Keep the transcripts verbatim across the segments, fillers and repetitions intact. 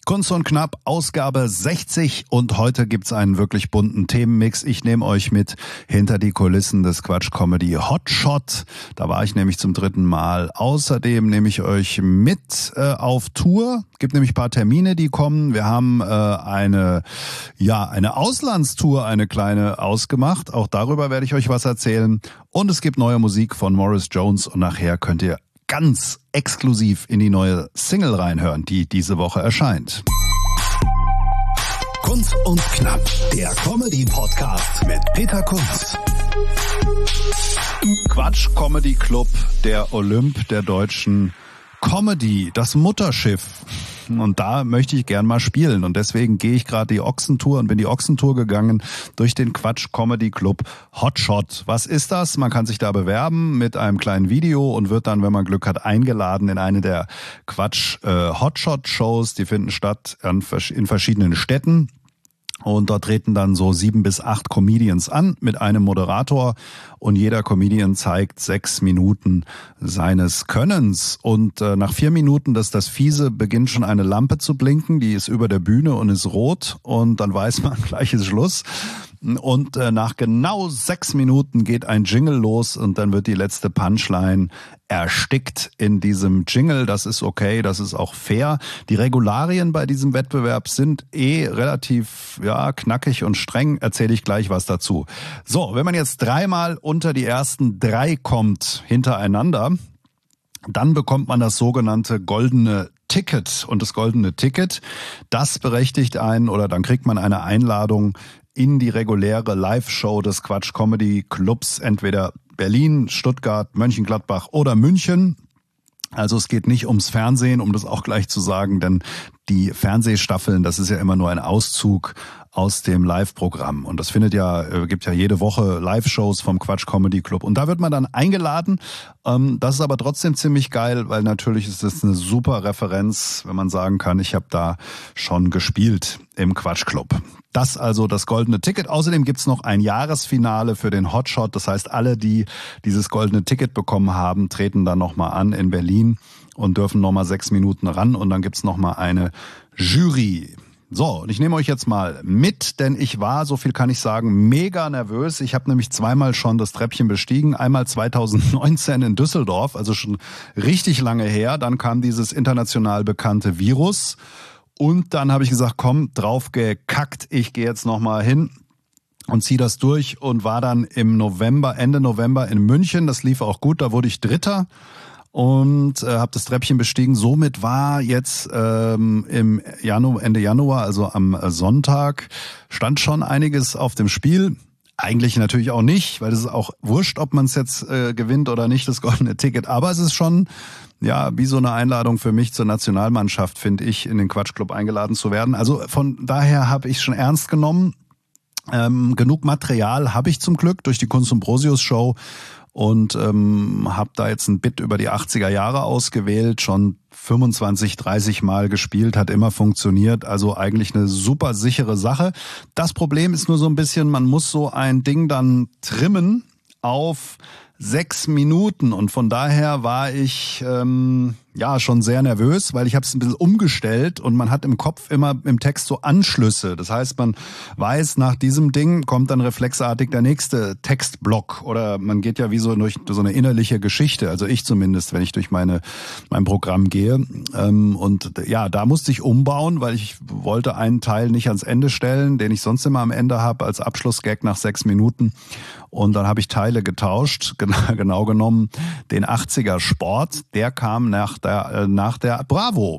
Kunst und Knapp, Ausgabe sechzig und heute gibt's einen wirklich bunten Themenmix. Ich nehme euch mit hinter die Kulissen des Quatsch Comedy Hotshot. Da war ich nämlich zum dritten Mal. Außerdem nehme ich euch mit äh, auf Tour. Gibt nämlich ein paar Termine, die kommen. Wir haben äh, eine, ja, eine Auslandstour, eine kleine ausgemacht. Auch darüber werde ich euch was erzählen. Und es gibt neue Musik von Morris Jones und nachher könnt ihr ganz exklusiv in die neue Single reinhören, die diese Woche erscheint. Kunst und Knapp, der Comedy-Podcast mit Peter Kunz. Quatsch Comedy Club, der Olymp der deutschen Comedy, das Mutterschiff. Und da möchte ich gern mal spielen. Und deswegen gehe ich gerade die Ochsentour und bin die Ochsentour gegangen durch den Quatsch Comedy Club Hotshot. Was ist das? Man kann sich da bewerben mit einem kleinen Video und wird dann, wenn man Glück hat, eingeladen in eine der Quatsch äh, Hotshot Shows. Die finden statt in, in verschiedenen Städten. Und dort treten dann so sieben bis acht Comedians an mit einem Moderator und jeder Comedian zeigt sechs Minuten seines Könnens. Und äh, nach vier Minuten, das ist das Fiese, beginnt schon eine Lampe zu blinken, die ist über der Bühne und ist rot und dann weiß man, gleich ist Schluss. Und äh, nach genau sechs Minuten geht ein Jingle los und dann wird die letzte Punchline erstickt in diesem Jingle. Das ist okay, das ist auch fair. Die Regularien bei diesem Wettbewerb sind eh relativ ja knackig und streng. Erzähle ich gleich was dazu. So, wenn man jetzt dreimal unter die ersten drei kommt hintereinander, dann bekommt man das sogenannte goldene Ticket. Und das goldene Ticket, das berechtigt einen oder dann kriegt man eine Einladung in die reguläre Live-Show des Quatsch Comedy Clubs, entweder Berlin, Stuttgart, Mönchengladbach oder München. Also es geht nicht ums Fernsehen, um das auch gleich zu sagen, denn die Fernsehstaffeln, das ist ja immer nur ein Auszug aus dem Live-Programm. Und das findet ja, äh, gibt ja jede Woche Live-Shows vom Quatsch Comedy Club. Und da wird man dann eingeladen. Ähm, das ist aber trotzdem ziemlich geil, weil natürlich ist das eine super Referenz, wenn man sagen kann, ich habe da schon gespielt im Quatsch Club. Das also das goldene Ticket. Außerdem gibt's noch ein Jahresfinale für den Hotshot. Das heißt, alle, die dieses goldene Ticket bekommen haben, treten dann nochmal an in Berlin und dürfen nochmal sechs Minuten ran. Und dann gibt's nochmal eine Jury. So, und ich nehme euch jetzt mal mit, denn ich war, so viel kann ich sagen, mega nervös. Ich habe nämlich zweimal schon das Treppchen bestiegen. Einmal zwanzig neunzehn in Düsseldorf, also schon richtig lange her. Dann kam dieses international bekannte Virus. Und dann habe ich gesagt, komm, drauf gekackt, ich gehe jetzt nochmal hin und ziehe das durch und war dann im November, Ende November in München. Das lief auch gut, da wurde ich Dritter und äh, habe das Treppchen bestiegen. Somit war jetzt ähm, im Januar, Ende Januar, also am Sonntag, stand schon einiges auf dem Spiel. Eigentlich natürlich auch nicht, weil es ist auch wurscht, ob man es jetzt äh, gewinnt oder nicht, das goldene Ticket. Aber es ist schon ja wie so eine Einladung für mich zur Nationalmannschaft, finde ich, in den Quatschclub eingeladen zu werden. Also von daher habe ich schon ernst genommen. Ähm, genug Material habe ich zum Glück durch die Kunst und Brosius Show und ähm, habe da jetzt ein Bit über die achtziger Jahre ausgewählt, schon fünfundzwanzig, dreißig Mal gespielt, hat immer funktioniert, also eigentlich eine super sichere Sache. Das Problem ist nur so ein bisschen, man muss so ein Ding dann trimmen auf sechs Minuten und von daher war ich ähm, ja schon sehr nervös, weil ich habe es ein bisschen umgestellt und man hat im Kopf immer im Text so Anschlüsse. Das heißt, man weiß, nach diesem Ding kommt dann reflexartig der nächste Textblock oder man geht ja wie so durch so eine innerliche Geschichte, also ich zumindest, wenn ich durch meine mein Programm gehe. Ähm, und ja, da musste ich umbauen, weil ich wollte einen Teil nicht ans Ende stellen, den ich sonst immer am Ende habe als Abschlussgag nach sechs Minuten. Und dann habe ich Teile getauscht, genau genommen den achtziger Sport, der kam nach der, nach der Bravo.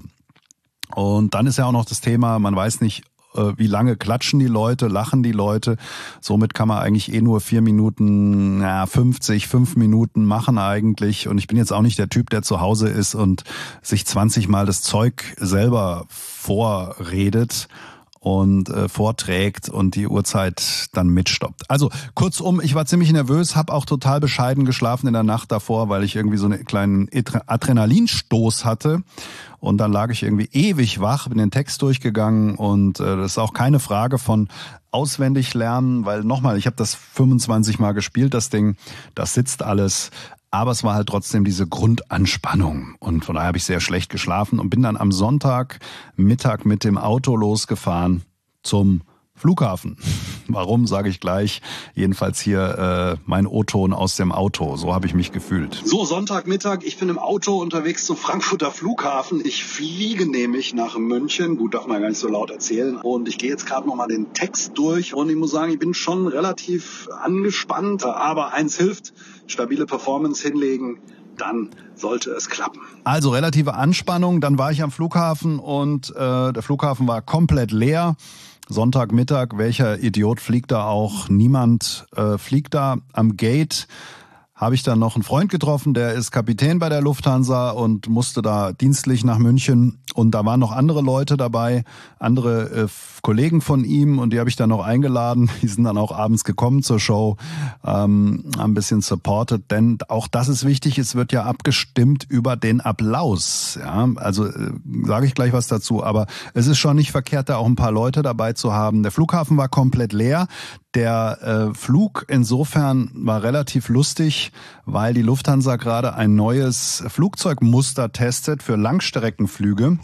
Und dann ist ja auch noch das Thema, man weiß nicht, wie lange klatschen die Leute, lachen die Leute. Somit kann man eigentlich eh nur vier Minuten, ja, fünfzig, fünf Minuten machen eigentlich. Und ich bin jetzt auch nicht der Typ, der zu Hause ist und sich zwanzig Mal das Zeug selber vorredet und äh, vorträgt und die Uhrzeit dann mitstoppt. Also kurzum, ich war ziemlich nervös, habe auch total bescheiden geschlafen in der Nacht davor, weil ich irgendwie so einen kleinen Adrenalinstoß hatte. Und dann lag ich irgendwie ewig wach, bin den Text durchgegangen und äh, das ist auch keine Frage von auswendig lernen, weil nochmal, ich habe das fünfundzwanzig Mal gespielt, das Ding, das sitzt alles. Aber es war halt trotzdem diese Grundanspannung. Und von daher habe ich sehr schlecht geschlafen und bin dann am Sonntag Mittag mit dem Auto losgefahren zum Flughafen. Warum, sage ich gleich. Jedenfalls hier äh, mein O-Ton aus dem Auto. So habe ich mich gefühlt. So, Sonntagmittag. Ich bin im Auto unterwegs zum Frankfurter Flughafen. Ich fliege nämlich nach München. Gut, darf man gar nicht so laut erzählen. Und ich gehe jetzt gerade nochmal den Text durch. Und ich muss sagen, ich bin schon relativ angespannt. Aber eins hilft, stabile Performance hinlegen. Dann sollte es klappen. Also relative Anspannung. Dann war ich am Flughafen und äh, der Flughafen war komplett leer. Sonntagmittag, welcher Idiot fliegt da auch? Niemand äh, fliegt da. Am Gate habe ich dann noch einen Freund getroffen, der ist Kapitän bei der Lufthansa und musste da dienstlich nach München. Und da waren noch andere Leute dabei, andere äh, Kollegen von ihm und die habe ich dann noch eingeladen. Die sind dann auch abends gekommen zur Show, ähm, haben ein bisschen supported, denn auch das ist wichtig, es wird ja abgestimmt über den Applaus. Ja, also äh, sage ich gleich was dazu, aber es ist schon nicht verkehrt, da auch ein paar Leute dabei zu haben. Der Flughafen war komplett leer. Der äh, Flug insofern war relativ lustig, weil die Lufthansa gerade ein neues Flugzeugmuster testet für Langstreckenflüge.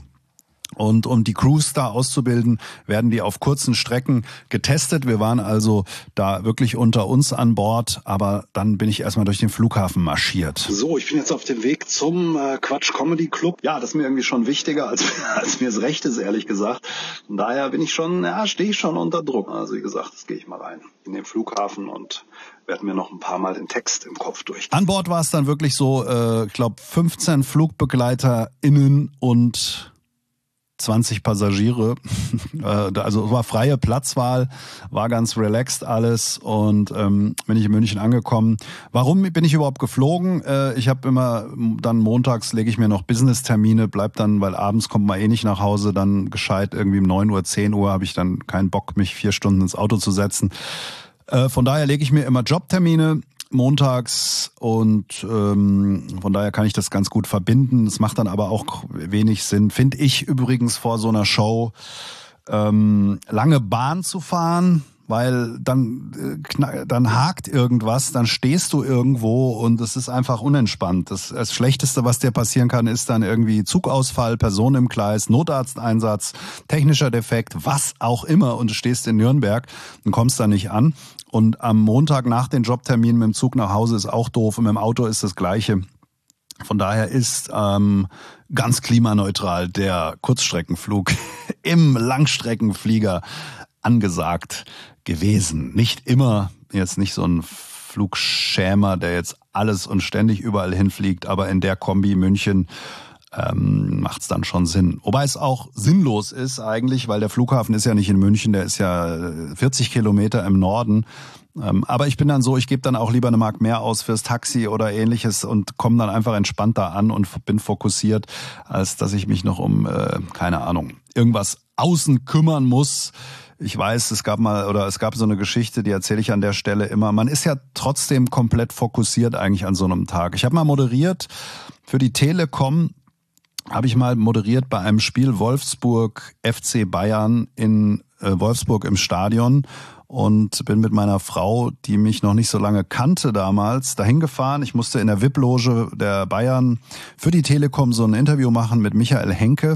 Und um die Crews da auszubilden, werden die auf kurzen Strecken getestet. Wir waren also da wirklich unter uns an Bord, aber dann bin ich erstmal durch den Flughafen marschiert. So, ich bin jetzt auf dem Weg zum äh, Quatsch Comedy Club. Ja, das ist mir irgendwie schon wichtiger, als, als mir es recht ist, ehrlich gesagt. Von daher bin ich schon, ja, stehe ich schon unter Druck. Also wie gesagt, jetzt gehe ich mal rein in den Flughafen und werde mir noch ein paar Mal den Text im Kopf durch. An Bord war es dann wirklich so, äh, ich glaube, fünfzehn FlugbegleiterInnen und zwanzig Passagiere, also es war freie Platzwahl, war ganz relaxed alles und ähm, bin ich in München angekommen. Warum bin ich überhaupt geflogen? Äh, ich habe immer dann montags lege ich mir noch Business-Termine, bleib dann, weil abends kommt man eh nicht nach Hause, dann gescheit irgendwie um neun Uhr, zehn Uhr habe ich dann keinen Bock, mich vier Stunden ins Auto zu setzen. Äh, von daher lege ich mir immer Jobtermine montags und ähm, von daher kann ich das ganz gut verbinden. Es macht dann aber auch wenig Sinn, finde ich übrigens vor so einer Show ähm, lange Bahn zu fahren, weil dann äh, dann hakt irgendwas, dann stehst du irgendwo und es ist einfach unentspannt. Das, das Schlechteste, was dir passieren kann, ist dann irgendwie Zugausfall, Person im Gleis, Notarzteinsatz, technischer Defekt, was auch immer und du stehst in Nürnberg und kommst da nicht an. Und am Montag nach den Jobterminen mit dem Zug nach Hause ist auch doof und mit dem Auto ist das Gleiche. Von daher ist ähm, ganz klimaneutral der Kurzstreckenflug im Langstreckenflieger angesagt gewesen. Nicht immer, jetzt nicht so ein Flugschämer, der jetzt alles und ständig überall hinfliegt, aber in der Kombi München ähm, macht's dann schon Sinn. Wobei es auch sinnlos ist eigentlich, weil der Flughafen ist ja nicht in München, der ist ja vierzig Kilometer im Norden. Ähm, aber ich bin dann so, ich gebe dann auch lieber eine Mark mehr aus fürs Taxi oder ähnliches und komme dann einfach entspannt da an und bin fokussiert, als dass ich mich noch um, äh, keine Ahnung, irgendwas außen kümmern muss. Ich weiß, es gab mal, oder es gab so eine Geschichte, die erzähle ich an der Stelle immer. Man ist ja trotzdem komplett fokussiert eigentlich an so einem Tag. Ich habe mal moderiert für die Telekom, habe ich mal moderiert bei einem Spiel Wolfsburg F C Bayern in äh, Wolfsburg im Stadion und bin mit meiner Frau, die mich noch nicht so lange kannte damals, dahin gefahren. Ich musste in der V I P-Loge der Bayern für die Telekom so ein Interview machen mit Michael Henke.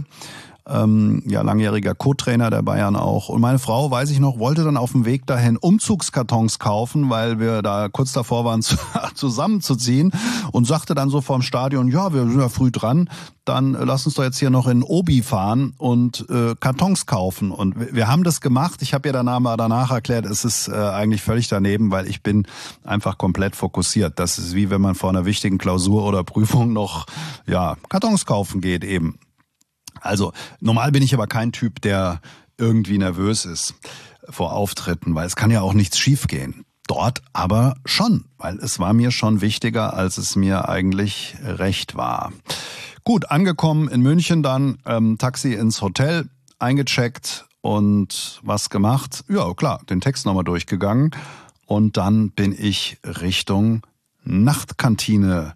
Ähm, ja, langjähriger Co-Trainer der Bayern auch. Und meine Frau, weiß ich noch, wollte dann auf dem Weg dahin Umzugskartons kaufen, weil wir da kurz davor waren, zusammenzuziehen und sagte dann so vorm Stadion, ja, wir sind ja früh dran, dann lass uns doch jetzt hier noch in Obi fahren und äh, Kartons kaufen. Und wir, wir haben das gemacht. Ich habe ihr danach, danach erklärt, es ist äh, eigentlich völlig daneben, weil ich bin einfach komplett fokussiert. Das ist wie wenn man vor einer wichtigen Klausur oder Prüfung noch ja Kartons kaufen geht eben. Also normal bin ich aber kein Typ, der irgendwie nervös ist vor Auftritten, weil es kann ja auch nichts schiefgehen. Dort aber schon, weil es war mir schon wichtiger, als es mir eigentlich recht war. Gut, angekommen in München dann, ähm, Taxi ins Hotel, eingecheckt und was gemacht? Ja klar, den Text nochmal durchgegangen und dann bin ich Richtung Nachtkantine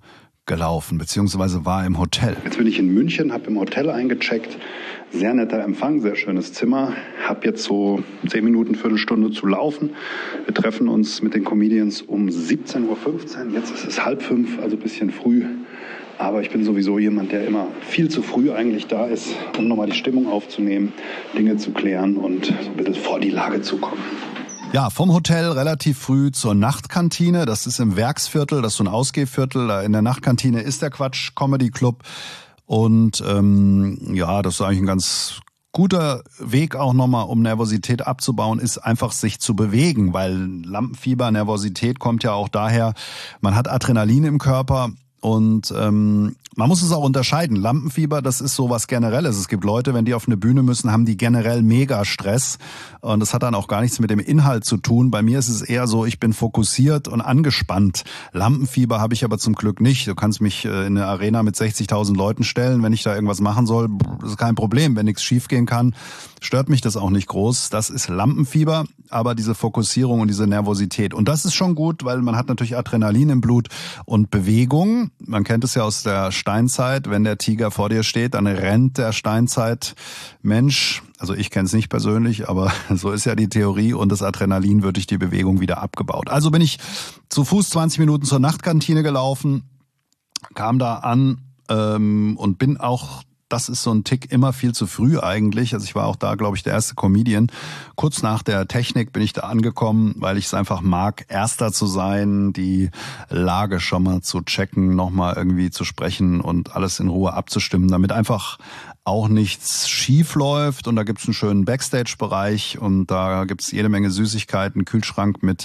gelaufen, beziehungsweise war im Hotel. Jetzt bin ich in München, habe im Hotel eingecheckt. Sehr netter Empfang, sehr schönes Zimmer. Hab jetzt so zehn Minuten, Viertelstunde zu laufen. Wir treffen uns mit den Comedians um siebzehn Uhr fünfzehn. Jetzt ist es halb fünf, also ein bisschen früh. Aber ich bin sowieso jemand, der immer viel zu früh eigentlich da ist, um nochmal die Stimmung aufzunehmen, Dinge zu klären und so ein bisschen vor die Lage zu kommen. Ja, vom Hotel relativ früh zur Nachtkantine. Das ist im Werksviertel, das ist so ein Ausgehviertel. In der Nachtkantine ist der Quatsch Comedy Club. Und ähm, ja, das ist eigentlich ein ganz guter Weg auch nochmal, um Nervosität abzubauen, ist einfach sich zu bewegen. Weil Lampenfieber, Nervosität kommt ja auch daher, man hat Adrenalin im Körper. Und ähm, man muss es auch unterscheiden. Lampenfieber, das ist so was Generelles. Es gibt Leute, wenn die auf eine Bühne müssen, haben die generell mega Stress. Und das hat dann auch gar nichts mit dem Inhalt zu tun. Bei mir ist es eher so, ich bin fokussiert und angespannt. Lampenfieber habe ich aber zum Glück nicht. Du kannst mich in eine Arena mit sechzigtausend Leuten stellen. Wenn ich da irgendwas machen soll, ist kein Problem. Wenn nichts schiefgehen kann, stört mich das auch nicht groß. Das ist Lampenfieber, aber diese Fokussierung und diese Nervosität. Und das ist schon gut, weil man hat natürlich Adrenalin im Blut und Bewegung. Man kennt es ja aus der Steinzeit, wenn der Tiger vor dir steht, dann rennt der Steinzeitmensch. Also ich kenne es nicht persönlich, aber so ist ja die Theorie und das Adrenalin wird durch die Bewegung wieder abgebaut. Also bin ich zu Fuß zwanzig Minuten zur Nachtkantine gelaufen, kam da an ähm, und bin auch, das ist so ein Tick, immer viel zu früh eigentlich. Also ich war auch da, glaube ich, der erste Comedian. Kurz nach der Technik bin ich da angekommen, weil ich es einfach mag, Erster zu sein, die Lage schon mal zu checken, nochmal irgendwie zu sprechen und alles in Ruhe abzustimmen, damit einfach auch nichts schief läuft. Und da gibt's einen schönen Backstage-Bereich und da gibt's jede Menge Süßigkeiten, Kühlschrank mit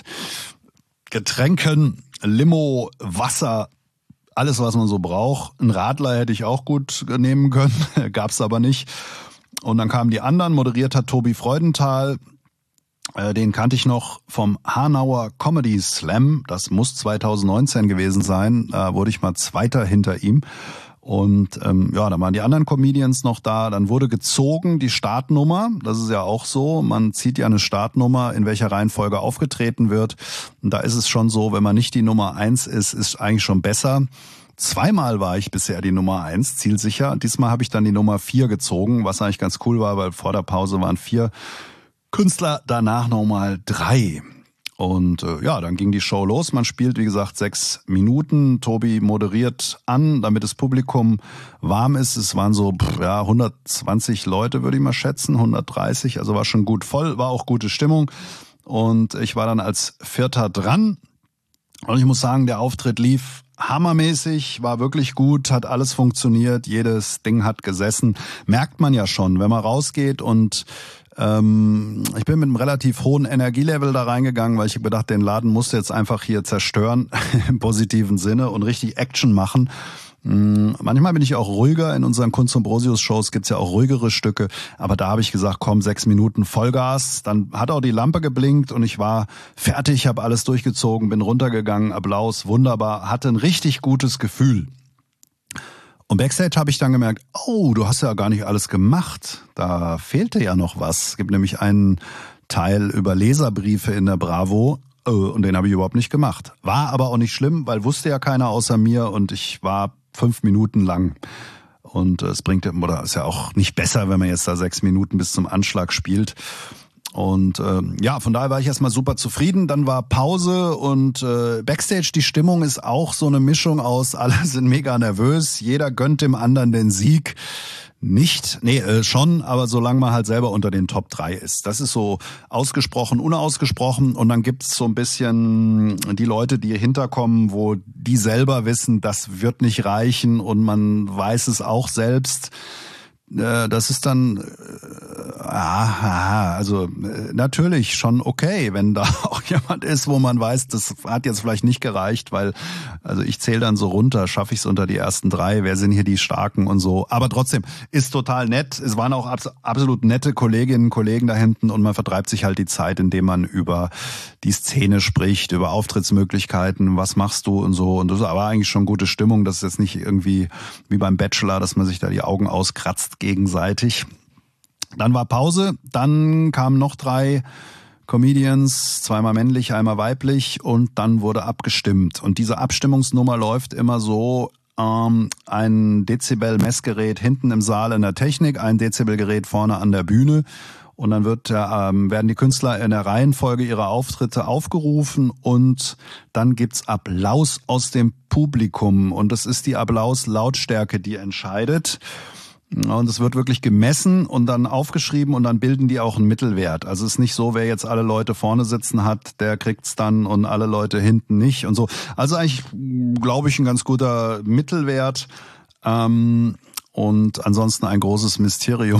Getränken, Limo, Wasser, alles, was man so braucht. Ein Radler hätte ich auch gut nehmen können, gab's aber nicht. Und dann kamen die anderen, moderiert hat Tobi Freudenthal. Den kannte ich noch vom Hanauer Comedy Slam. Das muss zweitausendneunzehn gewesen sein. Da wurde ich mal Zweiter hinter ihm. Und ähm, ja, da waren die anderen Comedians noch da. Dann wurde gezogen die Startnummer. Das ist ja auch so. Man zieht ja eine Startnummer, in welcher Reihenfolge aufgetreten wird. Und da ist es schon so, wenn man nicht die Nummer eins ist, ist eigentlich schon besser. Zweimal war ich bisher die Nummer eins, zielsicher. Diesmal habe ich dann die Nummer vier gezogen, was eigentlich ganz cool war, weil vor der Pause waren vier Künstler, danach nochmal drei. Und äh, ja, dann ging die Show los. Man spielt, wie gesagt, sechs Minuten. Tobi moderiert an, damit das Publikum warm ist. Es waren so pff, ja hundertzwanzig Leute, würde ich mal schätzen, hundertdreißig. Also war schon gut voll, war auch gute Stimmung. Und ich war dann als Vierter dran. Und ich muss sagen, der Auftritt lief hammermäßig, war wirklich gut, hat alles funktioniert. Jedes Ding hat gesessen. Merkt man ja schon, wenn man rausgeht und Ähm, ich bin mit einem relativ hohen Energielevel da reingegangen, weil ich gedacht, den Laden musst du jetzt einfach hier zerstören, im positiven Sinne, und richtig Action machen. Mhm. Manchmal bin ich auch ruhiger. In unseren Kunst und Brosius-Shows gibt's ja auch ruhigere Stücke. Aber da habe ich gesagt, komm, sechs Minuten Vollgas. Dann hat auch die Lampe geblinkt und ich war fertig, habe alles durchgezogen, bin runtergegangen, Applaus, wunderbar, hatte ein richtig gutes Gefühl. Und Backstage habe ich dann gemerkt, oh, du hast ja gar nicht alles gemacht. Da fehlte ja noch was. Es gibt nämlich einen Teil über Leserbriefe in der Bravo und den habe ich überhaupt nicht gemacht. War aber auch nicht schlimm, weil wusste ja keiner außer mir und ich war fünf Minuten lang. Und es bringt, oder ist ja auch nicht besser, wenn man jetzt da sechs Minuten bis zum Anschlag spielt. Und äh, ja, von daher war ich erstmal super zufrieden. Dann war Pause und äh, Backstage, die Stimmung ist auch so eine Mischung aus, alle sind mega nervös, jeder gönnt dem anderen den Sieg. Nicht, nee, äh, schon, aber solange man halt selber unter den Top drei ist. Das ist so ausgesprochen, unausgesprochen. Und dann gibt's so ein bisschen die Leute, die hinterkommen, wo die selber wissen, das wird nicht reichen und man weiß es auch selbst. Das ist dann, aha, also natürlich schon okay, wenn da auch jemand ist, wo man weiß, das hat jetzt vielleicht nicht gereicht, weil, also ich zähle dann so runter, schaffe ich es unter die ersten drei, wer sind hier die Starken und so. Aber trotzdem, ist total nett. Es waren auch absolut nette Kolleginnen und Kollegen da hinten und man vertreibt sich halt die Zeit, indem man über die Szene spricht, über Auftrittsmöglichkeiten, was machst du und so. Und das war eigentlich schon gute Stimmung. Das ist jetzt nicht irgendwie wie beim Bachelor, dass man sich da die Augen auskratzt gegenseitig. Dann war Pause, dann kamen noch drei Comedians, zweimal männlich, einmal weiblich und dann wurde abgestimmt. Und diese Abstimmungsnummer läuft immer so, ähm, ein Dezibel-Messgerät hinten im Saal in der Technik, ein Dezibelgerät vorne an der Bühne. Und dann wird, ähm, werden die Künstler in der Reihenfolge ihrer Auftritte aufgerufen und dann gibt's Applaus aus dem Publikum. Und das ist die Applauslautstärke, die entscheidet. Und es wird wirklich gemessen und dann aufgeschrieben und dann bilden die auch einen Mittelwert. Also es ist nicht so, wer jetzt alle Leute vorne sitzen hat, der kriegt's dann und alle Leute hinten nicht und so. Also eigentlich, glaube ich, ein ganz guter Mittelwert. Ähm, und ansonsten ein großes Mysterium.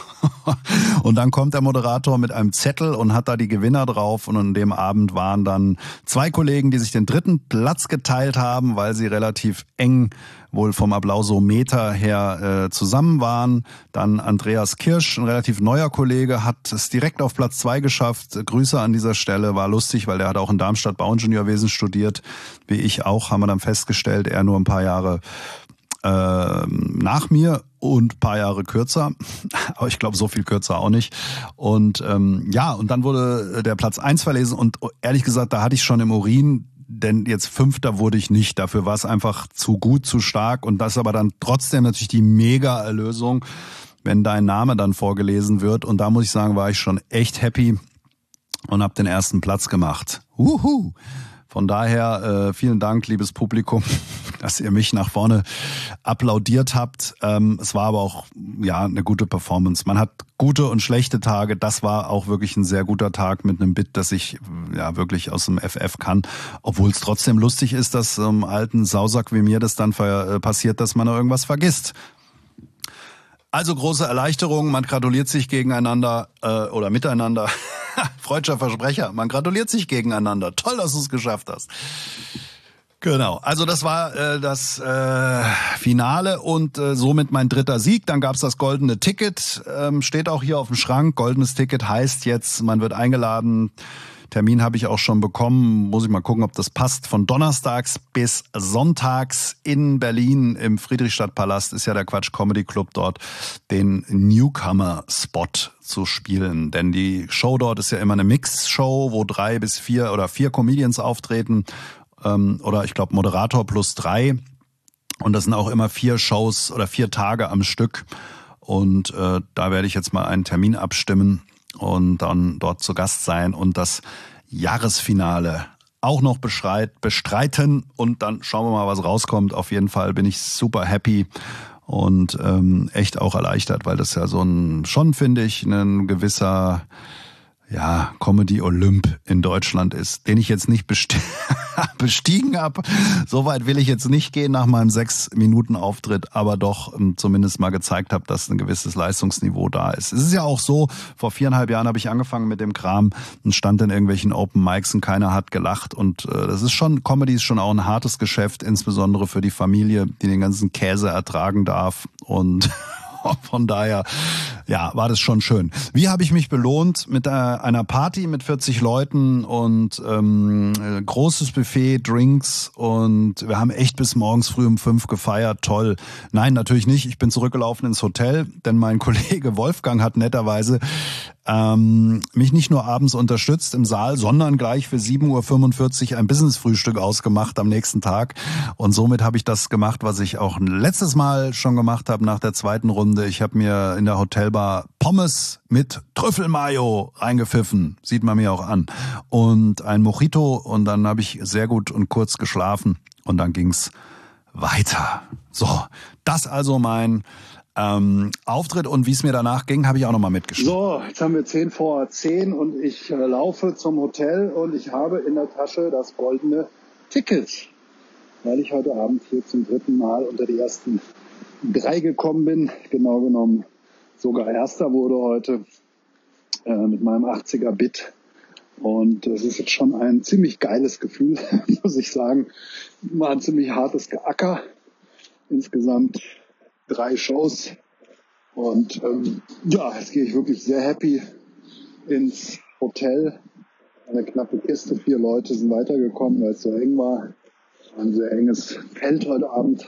Und dann kommt der Moderator mit einem Zettel und hat da die Gewinner drauf. Und an dem Abend waren dann zwei Kollegen, die sich den dritten Platz geteilt haben, weil sie relativ eng wohl vom Applausometer her äh, zusammen waren. Dann Andreas Kirsch, ein relativ neuer Kollege, hat es direkt auf Platz zwei geschafft. Grüße an dieser Stelle, war lustig, weil der hat auch in Darmstadt Bauingenieurwesen studiert, wie ich auch, haben wir dann festgestellt, er nur ein paar Jahre äh, nach mir und ein paar Jahre kürzer, aber ich glaube so viel kürzer auch nicht. Und ähm, ja, und dann wurde der Platz eins verlesen und ehrlich gesagt, da hatte ich schon im Urin, denn jetzt Fünfter wurde ich nicht. Dafür war es einfach zu gut, zu stark und das ist aber dann trotzdem natürlich die Mega-Erlösung, wenn dein Name dann vorgelesen wird. Und da muss ich sagen, war ich schon echt happy und habe den ersten Platz gemacht. Wuhu! Von daher äh, vielen Dank, liebes Publikum, dass ihr mich nach vorne applaudiert habt. Ähm, es war aber auch ja eine gute Performance. Man hat gute und schlechte Tage. Das war auch wirklich ein sehr guter Tag mit einem Bit, das ich ja wirklich aus dem F F kann. Obwohl es trotzdem lustig ist, dass einem alten Sausack wie mir das dann ver- passiert, dass man da irgendwas vergisst. Also große Erleichterung, man gratuliert sich gegeneinander äh, oder miteinander. Freudscher Versprecher, man gratuliert sich gegeneinander. Toll, dass du es geschafft hast. Genau, also das war äh, das äh, Finale und äh, somit mein dritter Sieg. Dann gab's das goldene Ticket, ähm, steht auch hier auf dem Schrank. Goldenes Ticket heißt jetzt, man wird eingeladen. Termin habe ich auch schon bekommen, muss ich mal gucken, ob das passt. Von donnerstags bis sonntags in Berlin im Friedrichstadtpalast ist ja der Quatsch Comedy Club dort, den Newcomer-Spot zu spielen. Denn die Show dort ist ja immer eine Mix-Show, wo drei bis vier oder vier Comedians auftreten. Ähm, oder ich glaube Moderator plus drei. Und das sind auch immer vier Shows oder vier Tage am Stück. Und äh, da werde ich jetzt mal einen Termin abstimmen und dann dort zu Gast sein und das Jahresfinale auch noch bestreit, bestreiten und dann schauen wir mal, was rauskommt. Auf jeden Fall bin ich super happy und ähm, echt auch erleichtert, weil das ja so ein, schon finde ich, ein gewisser ja, Comedy-Olymp in Deutschland ist, den ich jetzt nicht besti- bestiegen habe. Soweit will ich jetzt nicht gehen nach meinem sechs Minuten Auftritt, aber doch um, zumindest mal gezeigt habe, dass ein gewisses Leistungsniveau da ist. Es ist ja auch so, vor viereinhalb Jahren habe ich angefangen mit dem Kram und stand in irgendwelchen Open Mics und keiner hat gelacht und äh, das ist schon, Comedy ist schon auch ein hartes Geschäft, insbesondere für die Familie, die den ganzen Käse ertragen darf und von daher, ja, war das schon schön. Wie habe ich mich belohnt? Mit einer Party mit vierzig Leuten und ähm, großes Buffet, Drinks und wir haben echt bis morgens früh um fünf gefeiert. Toll. Nein, natürlich nicht. Ich bin zurückgelaufen ins Hotel, denn mein Kollege Wolfgang hat netterweise ähm, mich nicht nur abends unterstützt im Saal, sondern gleich für sieben Uhr fünfundvierzig ein Business-Frühstück ausgemacht am nächsten Tag. Und somit habe ich das gemacht, was ich auch letztes Mal schon gemacht habe nach der zweiten Runde. Ich habe mir in der Hotelbar Pommes mit Trüffelmayo reingepfiffen. Sieht man mir auch an. Und ein Mojito und dann habe ich sehr gut und kurz geschlafen und dann ging's weiter. So, das also mein Ähm, Auftritt und wie es mir danach ging, habe ich auch nochmal mitgeschrieben. So, jetzt haben wir zehn vor zehn und ich äh, laufe zum Hotel und ich habe in der Tasche das goldene Ticket, weil ich heute Abend hier zum dritten Mal unter die ersten drei gekommen bin. Genau genommen sogar Erster wurde heute äh, mit meinem achtziger Bit. Und es ist jetzt schon ein ziemlich geiles Gefühl, muss ich sagen. War ein ziemlich hartes Geacker. Insgesamt drei Shows und ähm, ja, jetzt gehe ich wirklich sehr happy ins Hotel. Eine knappe Kiste, vier Leute sind weitergekommen, weil es so eng war. Ein sehr enges Feld heute Abend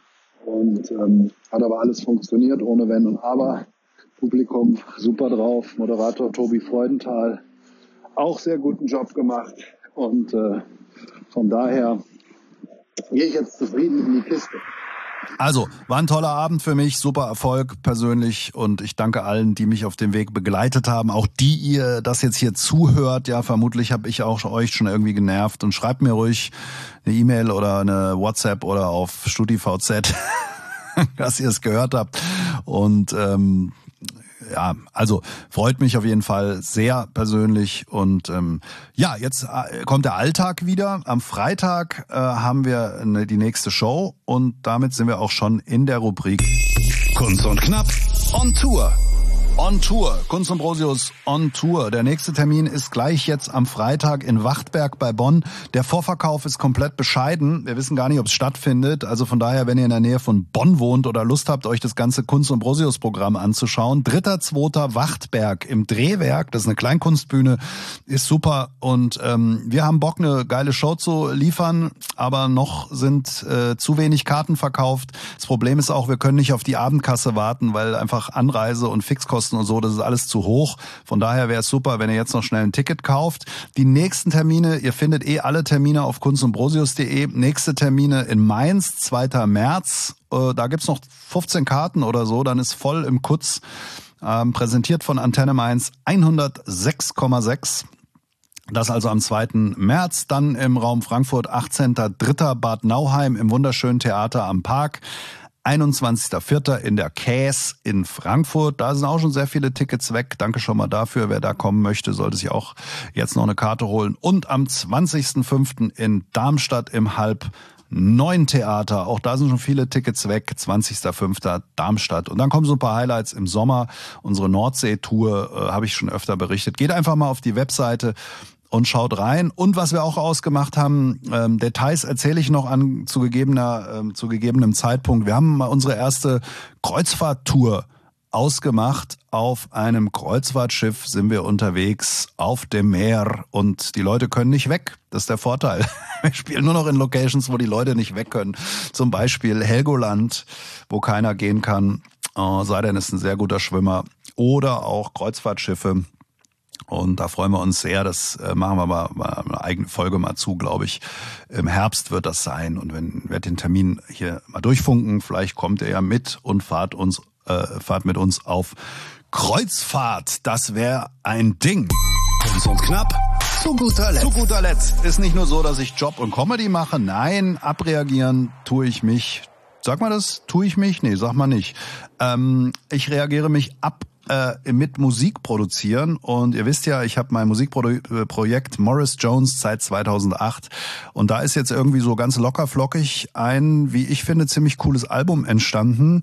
und ähm, hat aber alles funktioniert, ohne Wenn und Aber. Publikum super drauf, Moderator Tobi Freudenthal auch sehr guten Job gemacht und äh, von daher gehe ich jetzt zufrieden in die Kiste. Also, war ein toller Abend für mich, super Erfolg persönlich und ich danke allen, die mich auf dem Weg begleitet haben, auch die ihr das jetzt hier zuhört. Ja, vermutlich habe ich auch euch schon irgendwie genervt und schreibt mir ruhig eine E-Mail oder eine WhatsApp oder auf StudiVZ, dass ihr es gehört habt und ähm, ja, also freut mich auf jeden Fall sehr persönlich und ähm, ja, jetzt äh, kommt der Alltag wieder. Am Freitag äh, haben wir ne, die nächste Show und damit sind wir auch schon in der Rubrik Kunz und Knapp on Tour. On Tour, Kunz und Brosius on Tour. Der nächste Termin ist gleich jetzt am Freitag in Wachtberg bei Bonn. Der Vorverkauf ist komplett bescheiden. Wir wissen gar nicht, ob es stattfindet. Also von daher, wenn ihr in der Nähe von Bonn wohnt oder Lust habt, euch das ganze Kunz und Brosius Programm anzuschauen. dritter zweiter Wachtberg im Drehwerk. Das ist eine Kleinkunstbühne. Ist super. Und ähm, wir haben Bock, eine geile Show zu liefern. Aber noch sind äh, zu wenig Karten verkauft. Das Problem ist auch, wir können nicht auf die Abendkasse warten, weil einfach Anreise und Fixkosten und so, das ist alles zu hoch. Von daher wäre es super, wenn ihr jetzt noch schnell ein Ticket kauft. Die nächsten Termine, ihr findet eh alle Termine auf kunz und brosius punkt de. Nächste Termine in Mainz, zweiter März. Äh, da gibt's noch fünfzehn Karten oder so, dann ist voll im Kutz. Ähm, präsentiert von Antenne Mainz hundertsechs Komma sechs. Das also am zweiten März. Dann im Raum Frankfurt, achtzehnter dritter Bad Nauheim im wunderschönen Theater am Park. einundzwanzigster vierter in der Käs in Frankfurt. Da sind auch schon sehr viele Tickets weg. Danke schon mal dafür. Wer da kommen möchte, sollte sich auch jetzt noch eine Karte holen. Und am zwanzigster fünfter in Darmstadt im Halb Neun Theater. Auch da sind schon viele Tickets weg. zwanzigster fünfter Darmstadt. Und dann kommen so ein paar Highlights im Sommer. Unsere Nordsee-Tour äh, habe ich schon öfter berichtet. Geht einfach mal auf die Webseite und schaut rein. Und was wir auch ausgemacht haben, ähm, Details erzähle ich noch an zu gegebener, ähm, zu gegebenem Zeitpunkt. Wir haben mal unsere erste Kreuzfahrttour ausgemacht. Auf einem Kreuzfahrtschiff sind wir unterwegs auf dem Meer und die Leute können nicht weg. Das ist der Vorteil. Wir spielen nur noch in Locations, wo die Leute nicht weg können. Zum Beispiel Helgoland, wo keiner gehen kann. Oh, sei denn, ist ein sehr guter Schwimmer. Oder auch Kreuzfahrtschiffe. Und da freuen wir uns sehr. Das äh, machen wir mal, mal eine eigene Folge mal zu, glaube ich. Im Herbst wird das sein. Und wenn wir den Termin hier mal durchfunken, vielleicht kommt ihr ja mit und fahrt uns, äh, fahrt mit uns auf Kreuzfahrt. Das wäre ein Ding. Kunz und Knapp. Zu guter Letzt. Zu guter Letzt. Ist nicht nur so, dass ich Job und Comedy mache. Nein, abreagieren tue ich mich. Sag mal das? Tue ich mich? Nee, sag mal nicht. Ähm, ich reagiere mich ab mit Musik produzieren und ihr wisst ja, ich habe mein Musikprojekt Morris Jones seit zweitausendacht und da ist jetzt irgendwie so ganz locker flockig ein, wie ich finde, ziemlich cooles Album entstanden.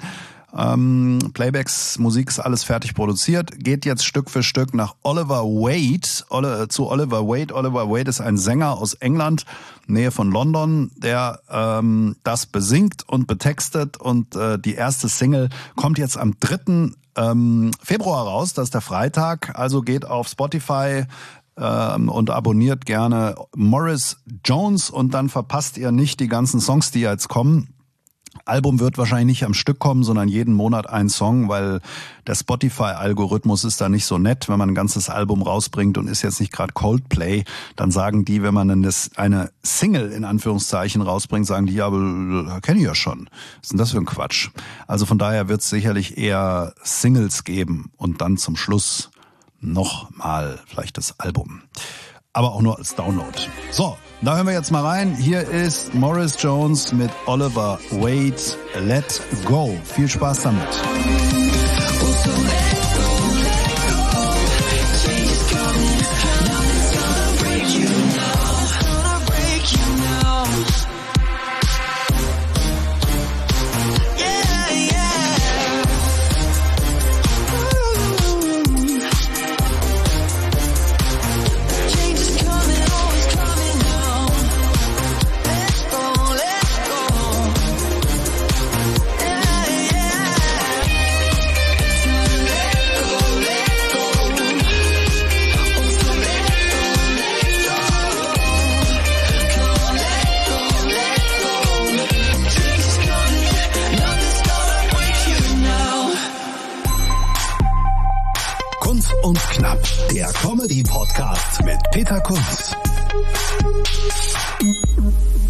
Ähm, Playbacks, Musik ist alles fertig produziert, geht jetzt Stück für Stück nach Oliver Wade, Oli- zu Oliver Wade. Oliver Wade ist ein Sänger aus England, Nähe von London, der ähm, das besingt und betextet und äh, die erste Single kommt jetzt am dritten Februar raus, das ist der Freitag, also geht auf Spotify ähm, und abonniert gerne Morris Jones und dann verpasst ihr nicht die ganzen Songs, die jetzt kommen. Album wird wahrscheinlich nicht am Stück kommen, sondern jeden Monat ein Song, weil der Spotify-Algorithmus ist da nicht so nett. Wenn man ein ganzes Album rausbringt und ist jetzt nicht gerade Coldplay, dann sagen die, wenn man dann das, eine Single in Anführungszeichen rausbringt, sagen die, ja, aber kenne ich ja schon. Was ist denn das für ein Quatsch? Also von daher wird es sicherlich eher Singles geben und dann zum Schluss nochmal vielleicht das Album. Aber auch nur als Download. So, da hören wir jetzt mal rein. Hier ist Morris Jones mit Oliver Wade. Let go. Viel Spaß damit. Und Knapp, der Comedy-Podcast mit Peter Kunz.